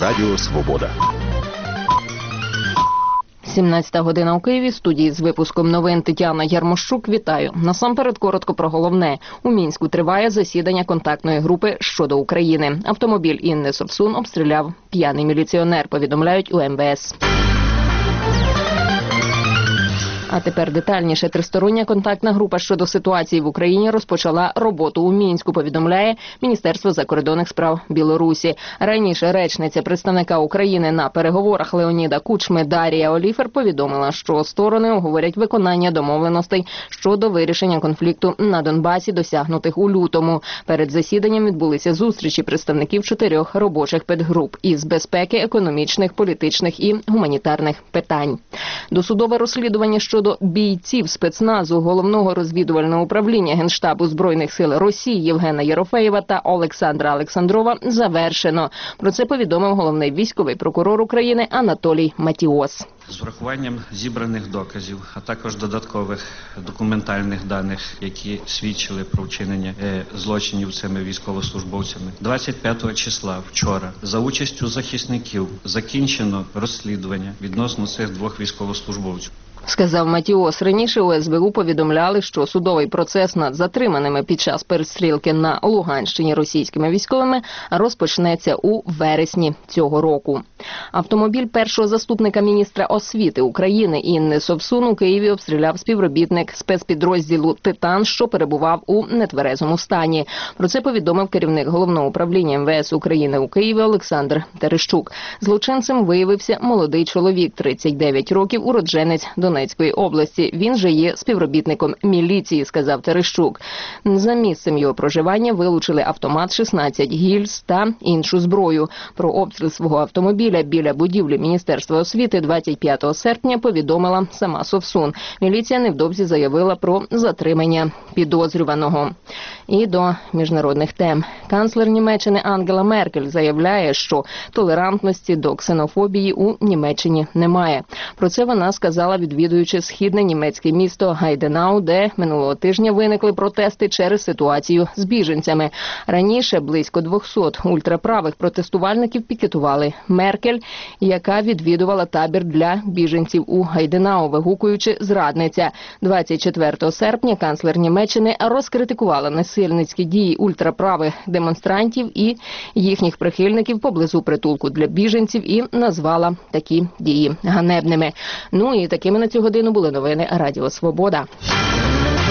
Радіо Свобода. 17 година у Києві. Студії з випуском новин Тетяна Ярмощук. Вітаю. Насамперед коротко про головне. У Мінську триває засідання контактної групи щодо України. Автомобіль Інни Совсун обстріляв п'яний міліціонер, повідомляють у МВС. А тепер детальніше. Тристороння контактна група щодо ситуації в Україні розпочала роботу у Мінську, повідомляє Міністерство закордонних справ Білорусі. Раніше речниця представника України на переговорах Леоніда Кучми Дар'я Оліфер повідомила, що сторони оговорять виконання домовленостей щодо вирішення конфлікту на Донбасі, досягнутих у лютому. Перед засіданням відбулися зустрічі представників 4 робочих педгруп із безпеки, економічних, політичних і гуманітарних питань. Досудове розслідування щодо бійців спецназу Головного розвідувального управління Генштабу Збройних сил Росії Євгена Єрофеєва та Олександра Олександрова завершено. Про це повідомив головний військовий прокурор України Анатолій Матіос. З врахуванням зібраних доказів, а також додаткових документальних даних, які свідчили про вчинення злочинів цими військовослужбовцями, 25 числа, вчора, за участю захисників, закінчено розслідування відносно цих 2 військовослужбовців. Сказав Матіос. Раніше у СБУ повідомляли, що судовий процес над затриманими під час перестрілки на Луганщині російськими військовими розпочнеться у вересні цього року. Автомобіль першого заступника міністра освіти України Інни Совсун у Києві обстріляв співробітник спецпідрозділу «Титан», що перебував у нетверезому стані. Про це повідомив керівник Головного управління МВС України у Києві Олександр Терещук. Злочинцем виявився молодий чоловік, 39 років, уродженець Донецької області. Він же є співробітником міліції, сказав Терещук. За місцем його проживання вилучили автомат, 16 гільз та іншу зброю. Про обстріл свого автомобіля біля будівлі Міністерства освіти 25 серпня повідомила сама Совсун. Міліція невдовзі заявила про затримання підозрюваного. І до міжнародних тем. Канцлер Німеччини Ангела Меркель заявляє, що толерантності до ксенофобії у Німеччині немає. Про це вона сказала, відвідуючи східне німецьке місто Гайденау, де минулого тижня виникли протести через ситуацію з біженцями. Раніше близько 200 ультраправих протестувальників пікетували Меркель, яка відвідувала табір для біженців у Гайденау, вигукуючи «зрадниця». 24 серпня канцлер Німеччини розкритикувала насильницькі дії ультраправих демонстрантів і їхніх прихильників поблизу притулку для біженців і назвала такі дії ганебними. Ну і такими на цю годину були новини Радіо Свобода.